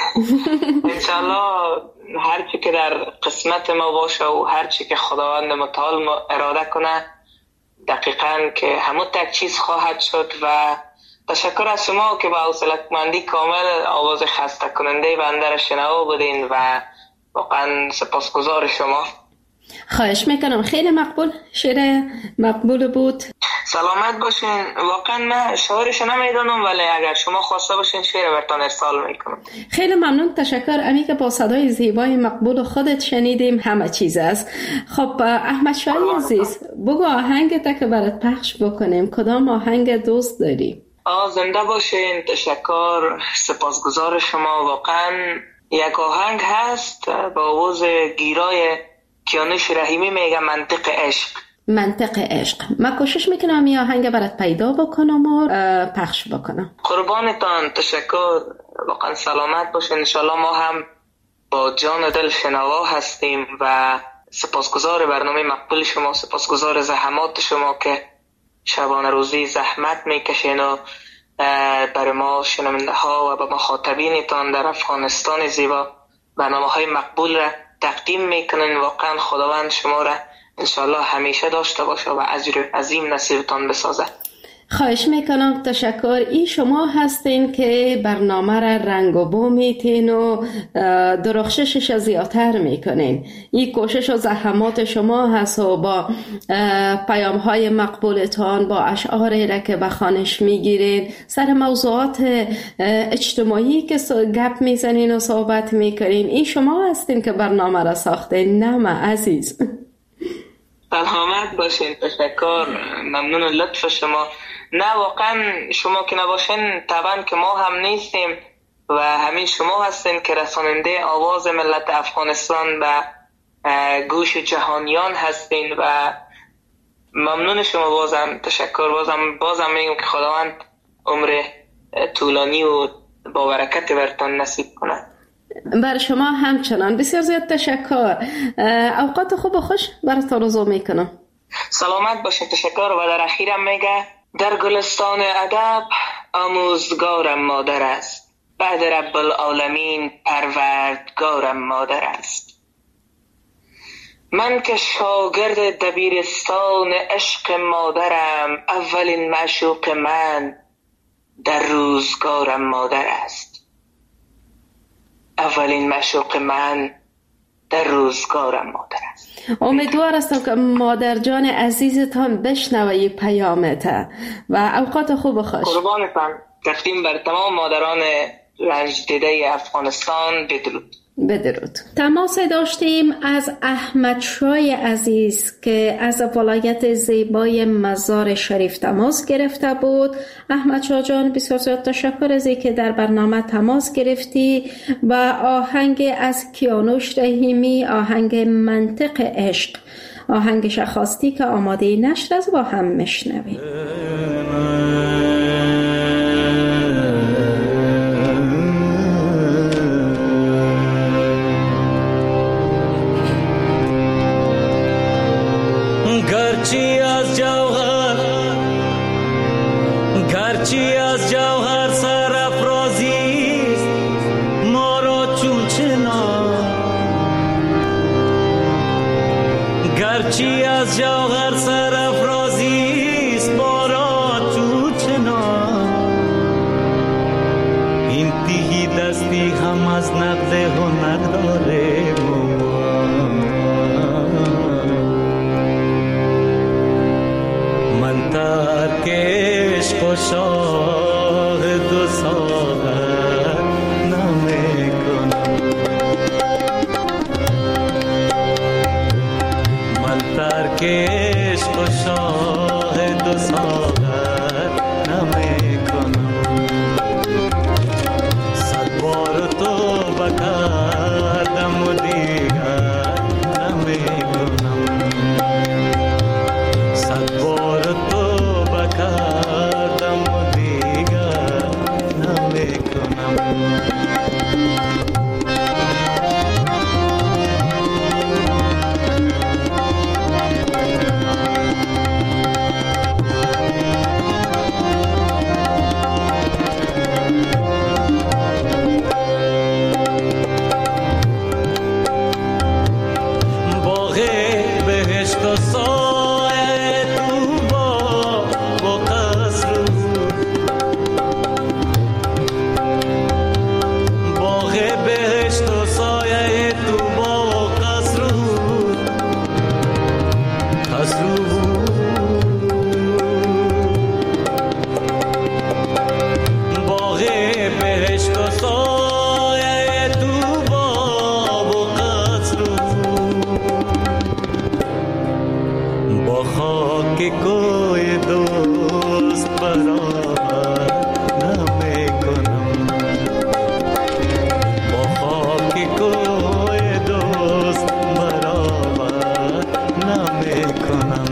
انشالله هرچی که در قسمت ما باشه و هرچی که خداوند متعال اراده کنه دقیقاً که همون تک چیز خواهد شد. و تشکر از شما که با حوصله‌مندی کامل آواز خسته کننده بنده را شنوا بودین و واقعا سپاسگزار شما. خواهش میکنم، خیلی مقبول، شعر مقبول بود. سلامت باشین. واقعا من شعرش نمیدونم ولی اگر شما خواسته باشین شعر براتون ارسال میکنم. خیلی ممنون، تشکر. امی که با صدای زیبای مقبول خودت شنیدیم همه چیز است. خب احمد شاهی عزیز، بگو آهنگت که برات پخش بکنیم کدام آهنگ دوست داری؟ زنده باشین. تشکر، سپاسگزار شما. واقعا یک آهنگ هست با آواز گیرای کیانوش رحیمی، میگه منطق عشق. منطق عشق. من کوشش میکنم این آهنگ برات پیدا بکنم و پخش بکنم. قربانتان، تشکر. واقعا سلامت باشین. انشالله ما هم با جان و دل شنوا هستیم و سپاسگزار برنامه مقبول شما، سپاسگزار زحمات شما که شبانه روزی زحمت میکشین و برای ما شنونده ها و به مخاطبینتان در افغانستان زیبا برنامه های مقبول را تقدیم میکنین. واقعا خداوند شما را انشالله همیشه داشته باشه و اجر عظیم نصیبتان بسازه. خواهش میکنم، تشکر. این شما هستین که برنامه را رنگ و بو میتین و درخششش زیادتر میکنین. این کوشش و زحمات شما هست و با پیام های مقبولتان، با اشعاری را که بخوانش میگیرین، سر موضوعات اجتماعی که گپ میزنین و صحبت میکنین، این شما هستین که برنامه را ساختین، نه من عزیز. سلامت باشین. تشکر، ممنون لطف شما. نه واقعا شما که نباشین طبعا که ما هم نیستیم و همین شما هستین که رساننده آواز ملت افغانستان به گوش جهانیان هستین و ممنون شما. بازم تشکر. بازم میگم که خداوند عمر طولانی و با برکت برتان نصیب کنه. بر شما همچنان بسیار زیاد تشکر. اوقات خوب و خوش براتون آرزو میکنم. سلامت باشین. تشکر. و در اخیرم میگه در گلستان ادب آموزگارم مادر است، بعد رب العالمین پروردگارم مادر است. من که شاگرد دبیرستان عشق مادرم، اولین معشوق من در روزگارم مادر است. اولین معشوق من در روزگارم مادر است. امیدوار هستم که مادر جان عزیزتان بشنوی پیامت و اوقات خوب و خوش. قربانتان. تقدیم بر تمام مادران رنج دیده افغانستان. بدرود. بدرود. تماس داشتیم از احمد شای عزیز که از ولایت زیبای مزار شریف تماس گرفته بود. احمد شاه جان بسیار زیاد تشکر از اینکه در برنامه تماس گرفتی و آهنگ از کیانوش رحیمی، آهنگ منطق عشق، آهنگش خواستی که آماده نشر از با هم مشنویم. گرچی از جوهر سرافرازیست ما را چون چنان، گرچی از جوهر سرافرازیست ما را چون چنان، این تیهی دستی هم از نقد هنر داره. من ترکش شاه دو ساغر نمیکنم، من ترکش شاه دو ساغر نمیکنم. صد بار تو بکردم و دیگر نمیکنم، صد بار تو بکردم و دیگر نمیکنم. بهشت و سایه تو با و قصر باغ بهشت و سایه تو با و قصر با خاک کوی دوست برابر نمیکنم، با خاک کوی دوست برابر نمیکنم.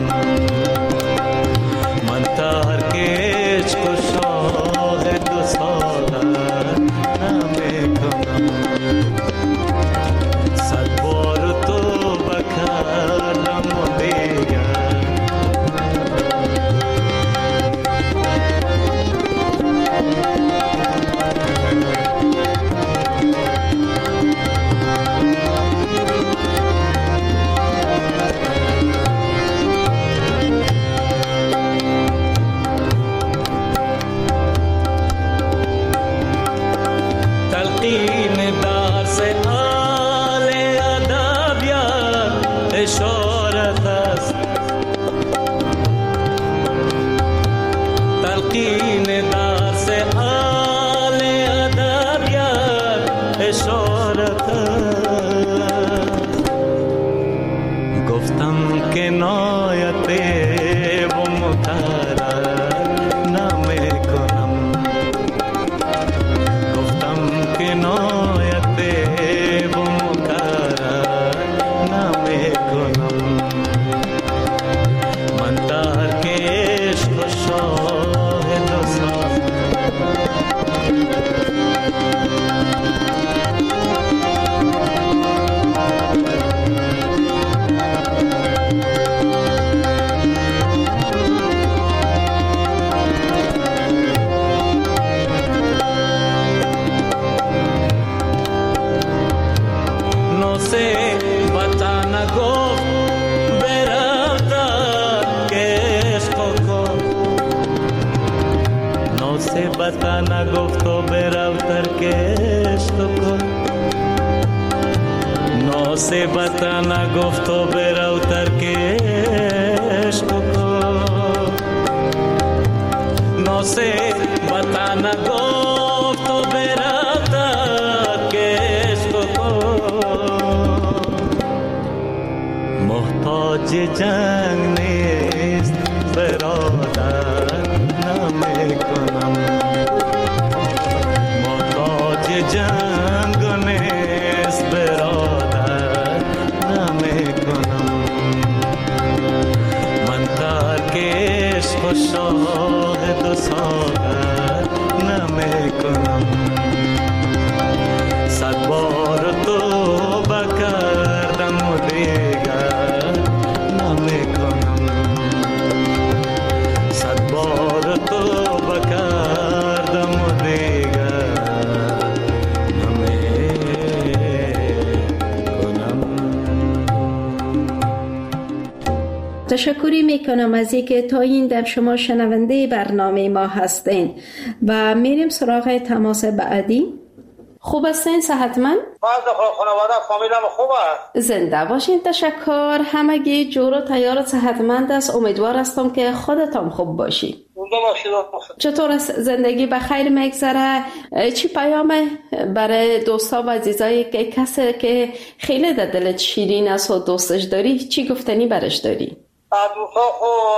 من ترک عشق و شاه دو ساله نمیکنم. صد بار توبه کردم و دیگر تلقین درس آل ادبیات اشارت است، تلقین درس آل ادبیات اشارت است. گفتم که نایت و مترر نمیکنم، کنایت و مکرر نمیکنم. من ترک عشق و شاهد و ساز بتا نگفت و برفتر کشت کن، ناسه بتا نگفت و برفتر کشت کن، ناسه بتا نگفت و برفتر کشت کن. محتاج جنگ نیست برادر نمیکنم، جنگ نیست برادر نمیکنم. من ترک عشق و شاهد و ساغر نمیکنم. صد بار توبه کردم و دیگر نمیکنم، صد بار توبه کردم و دیگر تشکری میکنم از اینکه تا این دم شما شنونده برنامه ما هستین و میریم سراغ تماس بعدی. خوب هستین؟ صحتمند؟ خانواده فامیلم خوب است. زنده باشین. تشکر. همگی جور و تیار صحتمند است. امیدوار هستم که خودتان خوب باشی. چطور است زندگی؟ به خیر میگذره؟ چی پیام برای دوستا و عزیزایی که کسی که خیلی در دلت شیرین است و دوستش داری چی گفتنی برش داری؟ دوستای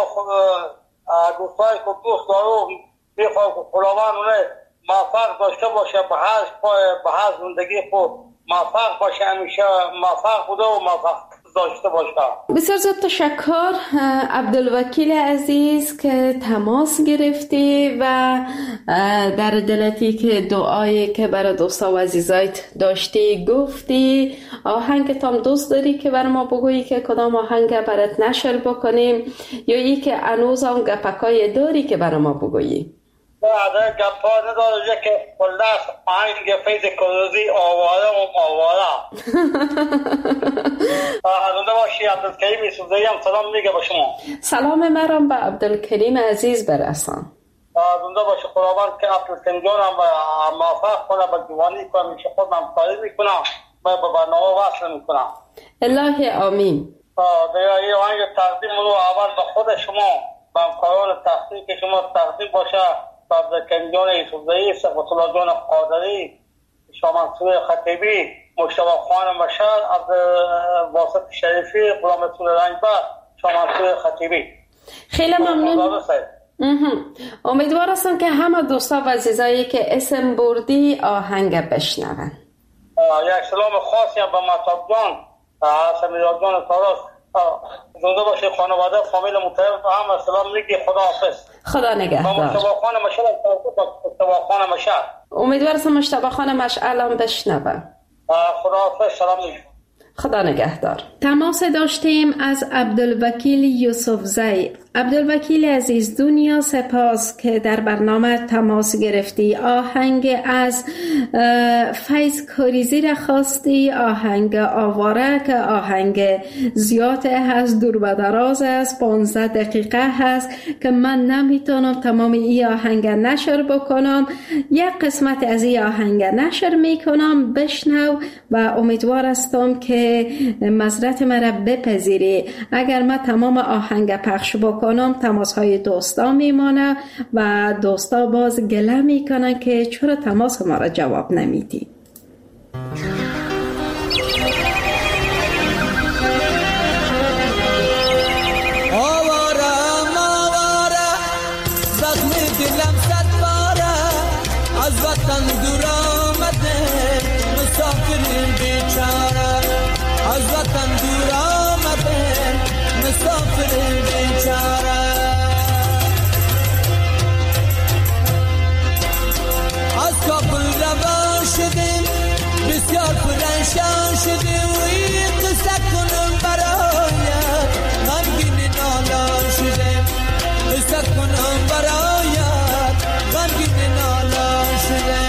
خوب دوست دارم، میخوام که خداوند اونه موفق داشته باشه، به هر زندگی خوب موفق باشه، همیشه موفق بوده و موفق داشته باشه. بسیار زیاد تشکر عبدالوکیل عزیز که تماس گرفتی و در دلتی که دعایی که برای دوستا و عزیزایت داشتی گفتی. آهنگ تام دوست داری که برای ما بگویی که کدام آهنگ برات نشر بکنیم یا ای که هنوز هم گپکای داری که برای ما بگویی؟ بعد گپا نداره که کله آهنگ فیض کروزی آواره و آواره. زنده باشی. عبدالکریم سوزایی هم سلام میگه با شما. سلام مرام به عبدالکریم عزیز برسان. زنده باشه خداوند که عبدالکریم جانم موفق کنه به جوانی که همیشه خودم همکاری میکنم و به برنامه وصل میکنم. الهی آمین. دیگه این آهنگ تقدیم رو اول به خود شما به همکاران تحقیق شما تقدیم باشه، به عبدالکریم جان یوسفزئی، ثقت الله جان قادری، شاه منصور خطیبی، مجتبی خان مشهد، عبدالباسط شریفی، غلام رسول رنجبر، شاه منصور خطیبی. خیلی ممنون. امیدوار هستم که همه دوستا و عزیزایی که اسم بردی آهنگ بشنون. یک سلام خاصی هم به مطاب جان، سمیراد جان تاراس، زنده باشه خانواده فامیل متحب هم سلام میگی. خدا حافظ. خدا نگهدار. مجتبی خان مشهد. امیدوار هستم مجتبی خان مشعل هم بشنون. خدا حافظ. سلام میگی. خدا نگهدار. تماس داشتیم از عبدالوکیل یوسفزئی. عبدالوکیل عزیز، دنیا سپاس که در برنامه تماس گرفتی. آهنگ از فیض کاریزی را خواستی، آهنگ آواره که آهنگ زیاد هست، دور و دراز است، 15 دقیقه هست که من نمیتونم تمام این آهنگ نشر بکنم. یک قسمت از این آهنگ نشر میکنم، بشنو و امیدوار هستم که معذرت مرا بپذیری. اگر من تمام آهنگ پخش بکنم تماس های دوستا میمانه و دوستا باز گله میکنن که چرا تماس ما را جواب نمیدی. بسیار پرنشان شده و این قصه کنم برایت، غمگین نالان شده، قصه کنم برایت، غمگین نالان شده.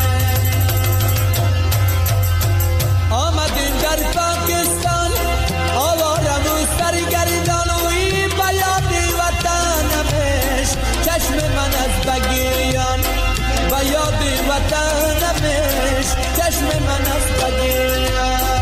آمدیم در پاکستان آوارم و سرگردان و این بیاد وطنمش، چشم من از بگیریان بیاد وطنمش، چشم من از بگیریان.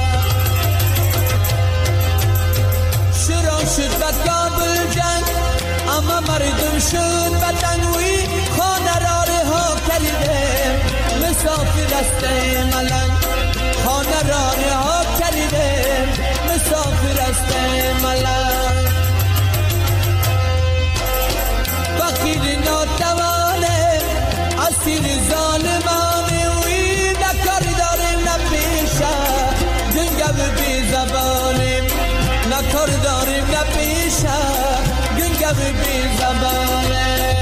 شروع شد به کابل جنگ اما مردم شد بدنوی، خانه را رها کردیم مسافر است ملنگ، خانه را رها کردیم مسافر است ملنگ. فقیر ناتوانه اسیر ظالمانه وی نکار داریم نپیشه، گنگو بی زبانیم نکار داریم نپیشه، گنگو بی زبانه.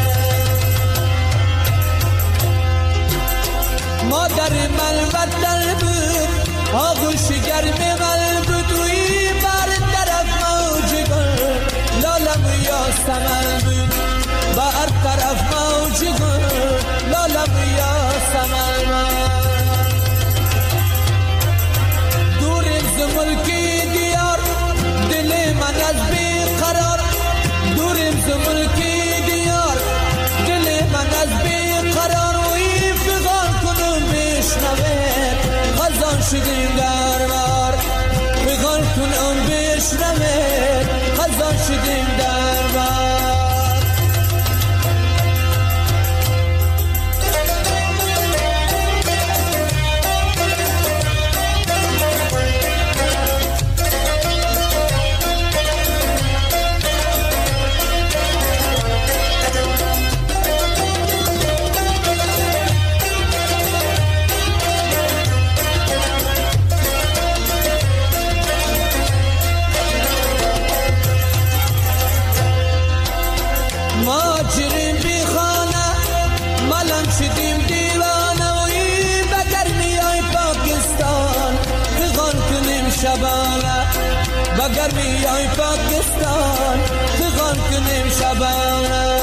مادر من وطن بود آغوش گرم من بود وی بر طرف موج گل لالم یاسمن بود، بر طرف موج گل لالم یاسمن. دوریم ز ملکی دیار دل من از بیقرار، دوریم ز ملکی دیار دل من از بیقرار وی فغان کنم بشنوه خزان شدیم در بار، فغان کنم بشنوه خزان شدیم در بار. ماجریم بی خانه ملم شدیم دیوانه وی بگرمی های پاکستان فغان کنیم شبانه، بگرمی های پاکستان فغان کنیم شبانه.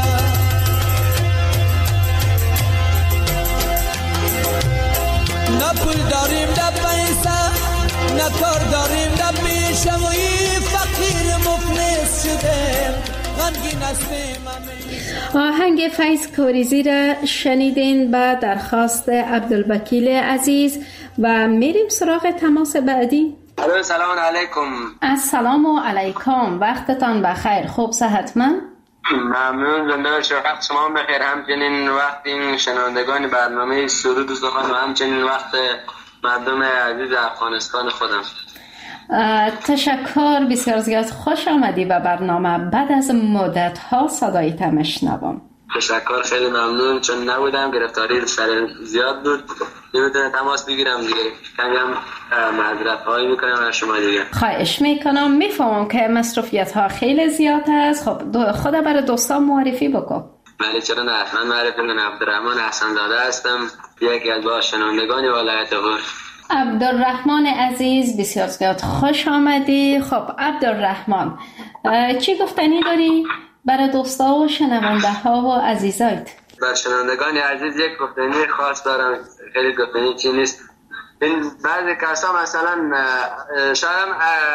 نه پول داریم نه پیسه، نه کار داریم نه پیشه وی فقیر مفلس شدیم غمگین هستیم. آهنگ فیض کاریزی را شنیدین به درخواست عبدالوکیل عزیز و میریم سراغ تماس بعدی. سلام علیکم. السلام علیکم، وقتتان بخیر، خوب صحتمند؟ ممنون زنده شما، وقت شما بخیر، همچنین وقت این شنوندگان برنامه سرود و سخن و همچنین وقت مردم عزیز افغانستان خودم. تشکر، بسیار زیاد خوش آمدی به برنامه. بعد از مدت ها صدایت میشنوم. تشکر، خیلی ممنون، چون نبودم، گرفتاری سر زیاد بود، نمیتونم تماس بگیرم دیگه، کمی هم معذرت هایی میکنم از شما دیگه. خواهش میکنم، میفهمم که مصروفیت ها خیلی زیاد است. خب خود برای دوستان معرفی بکن. بله چرا نه، من معرفی من عبدالرحمن حسن زاده هستم، یکی از با شنوندگان ولایت غور. عبدالرحمن عزیز بسیار زیاد خوش آمدی. خب عبدالرحمن، چی گفتنی داری برای دوستا و شنونده ها و عزیزایت؟ بر شنوندگان عزیز یک گفتنی خاص دارم، خیلی گفتنی چی نیست. این بعضی کسا مثلا شاید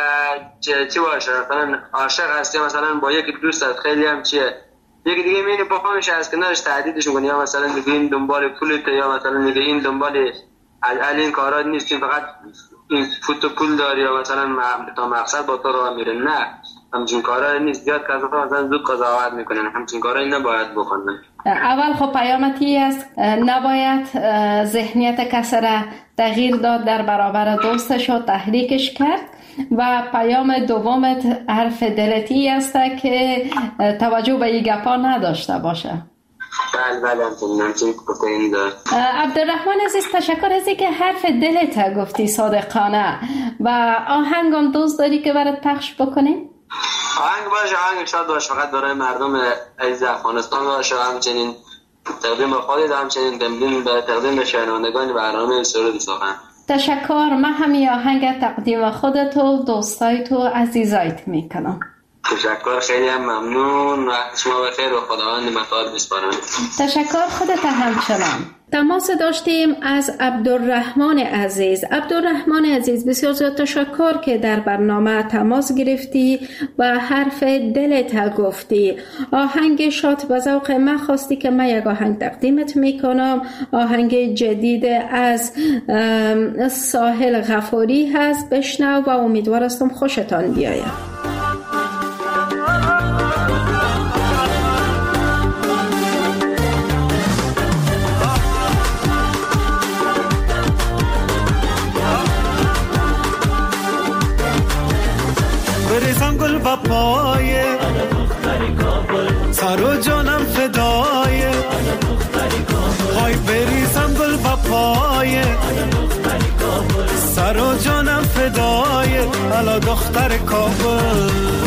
چی باشه، مثلا عاشق هستی مثلا با یک دوست خیلی هم چیه، یکی دیگه میینه با خودش از کنارش تهدیدش میکنه، یا مثلا میگه این دنبال پولت، یا مثلا میگه این دنبال این کارا نیستیم، فقط این فوت و پول داری، یا مثلا تا مقصد با تو راه میره. نه، همچین کارا نیست. زیاد کسا مثلا زود قضاوت میکنن، همچین کارا نباید بکنن. اول خب پیامتی است، نباید ذهنیت کسی را تغییر داد در برابر دوستش و تحریکش کرد. و پیام دومت حرف دلتی است که توجه به این گپا نداشته باشه. بله همچنین گفتنی دار. عبدالرحمن عزیز، تشکر از اینکه حرف دلت گفتی صادقانه. و آهنگم دوست داری که برات پخش بکنیم؟ آهنگ باشه، آهنگ شاد باشه، فقط برای مردم عزیز افغانستان باشه، همچنین تقدیم به خودت، همچنین تقدیم به شنوندگان برنامه سرود سخن. تشکر، من همین آهنگ تقدیم خودت و دوستایت و عزیزایت میکنم. تشکر، خیلی هم ممنون، وقت شما بخیر و خداوند متعال بسپارم. تشکر، خودت همچنان. تماس داشتیم از عبدالرحمن عزیز. عبدالرحمن عزیز بسیار زیاد تشکر که در برنامه تماس گرفتی و حرف دلت گفتی. آهنگ شاد به ذوق من خواستی که من یک آهنگ تقدیمت میکنم. آهنگ جدید از ساحل غفاری هست، بشنو و امیدوار هستم خوشتان بیاید. بریزم گل با پایه سر و جانم فدایه، های بریزم گل با پایه سر و جانم فدایه، حالا دختر کابل.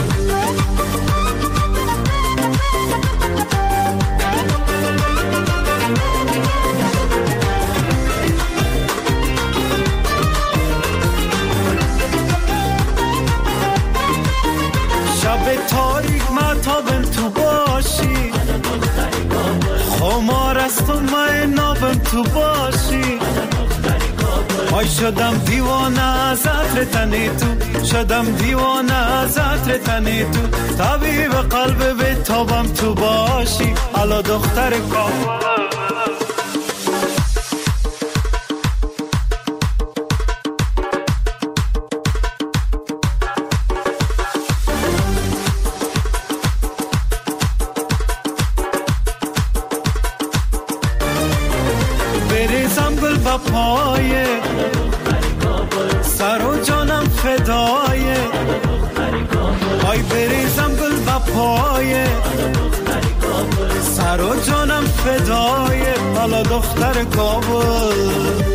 شب تاریک مطابم تو باشی، خمار است و من نابم تو باشی، های شدم دیوانه از عطر تنی تو، شدم دیوانه از عطر تنی تو، طبیب قلب به تابم تو باشی، حالا دختر کابل. بریزم گل با پایه سر و جانم فدایه، های بریزم گل با پایه سر و جانم فدایه، حالا دختر کابل.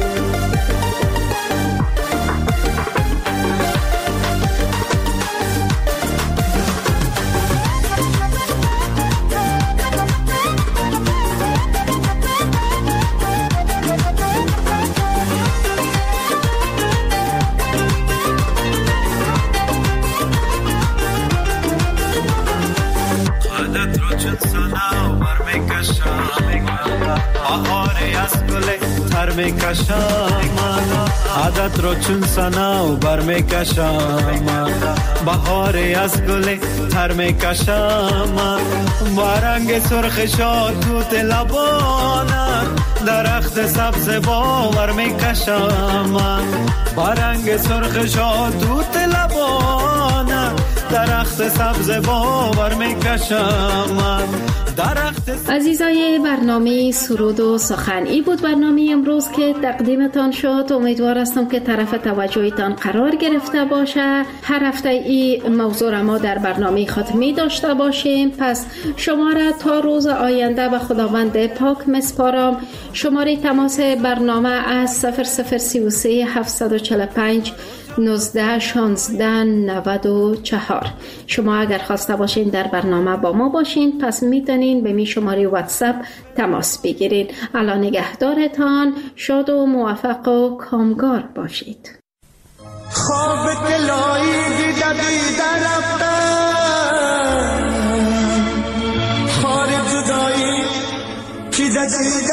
بهاری از گل تر میکشم، عادت رو چون سناو بر میکشم بهاری از گل تر میکشم با رنگ سرخ شادوت لبانت درخت سبز باور میکشم با رنگ سرخ شادوت لبانت درخت سبز باور میکشم. عزیزای برنامه سرود و سخن، ای بود برنامه امروز که تقدیمتان شد. امیدوار هستم که طرف توجهتان قرار گرفته باشه. هر هفته این موضوع را ما در برنامه خاتمی داشته باشیم. پس شما را تا روز آینده به خداوند پاک مسپارم. شماره تماس برنامه از 0033 745 19 16 94. شما اگر خواسته باشین در برنامه با ما باشین، پس میتونین به می شماره واتساپ تماس بگیرین. الان نگهدارتان، شاد و موفق و کامگار باشید. خواب دلایی دیده رفتم، خار جدایی دیده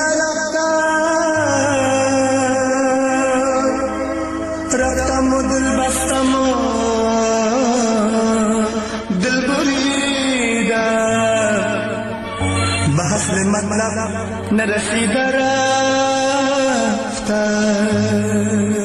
رفتم و دل بستم و دل بریدم، به حسن مطلب نرسیده رفتم.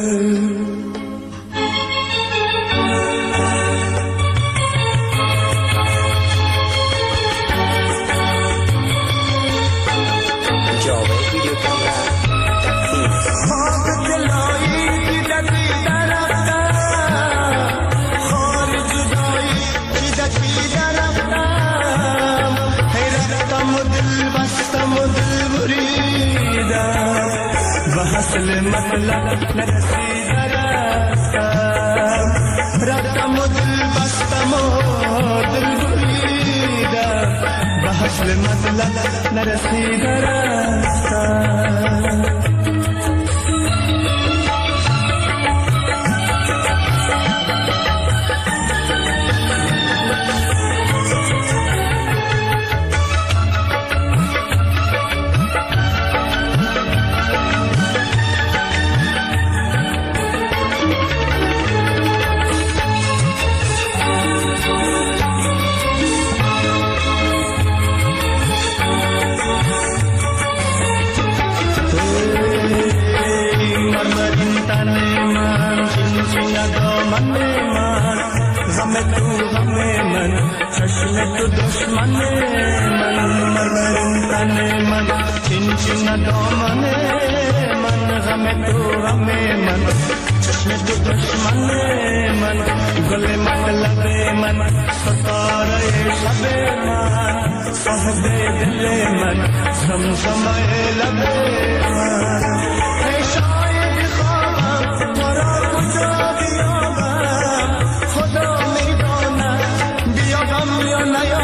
اصل مطلب نرسیده رفتم، رفتم و دل بستم و دل بریدم، به اصل مطلب نرسیده رفتم. تو دشمن من مرمرین تن من چین چین دامن من غم تو غم من چشم تو دشمن من گل مطلب من ستاره شب من صاحب دل من زمزمه لب من ای شاید خوابم تو را کجا بیابم خدا میداند بیابم یا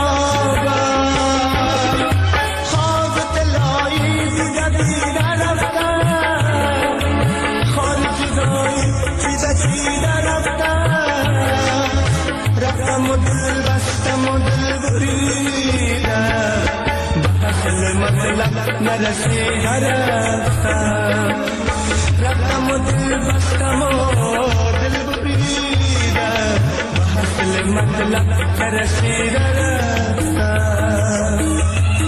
نیابم خواب دلایی دیده رفتم خال جدایی چیده رفتم رفتم و دل بستم و دل بریدم به اصل مطلب نرسیده رفتم رفتم و دل بستم و دل بریدم به اصل مطلب نرسیده رفتم.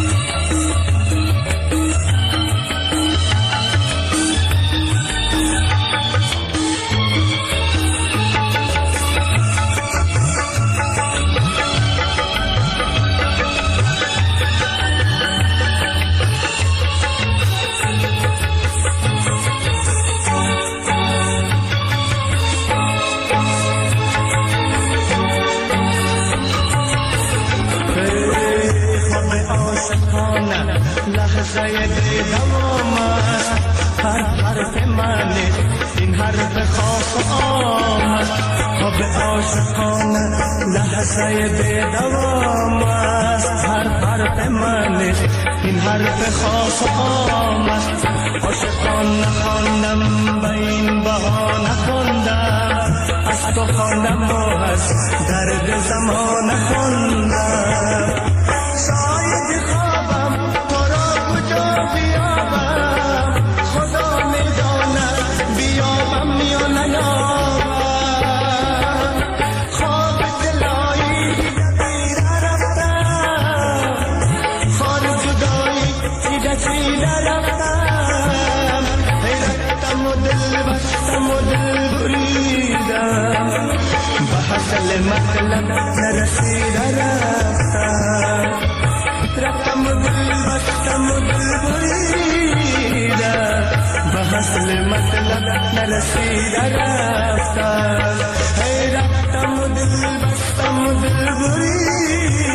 لحظه دیدم هر حرف منه این حرف خاص آمد خواب عاشقانه لحظه دیدم هر حرف منه این حرف خاص آمد عاشقان نخواندم به این بهانه خواندم از تو خواندم و از درد زمان خواندم شاید خوابم تو را کجا بیابم خدا میداند بیابم یا اصل مطلب نرسید رفتم هی رفتم دل بستم دل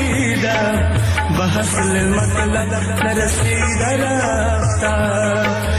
بریدم به اصل مطلب نرسید رفتم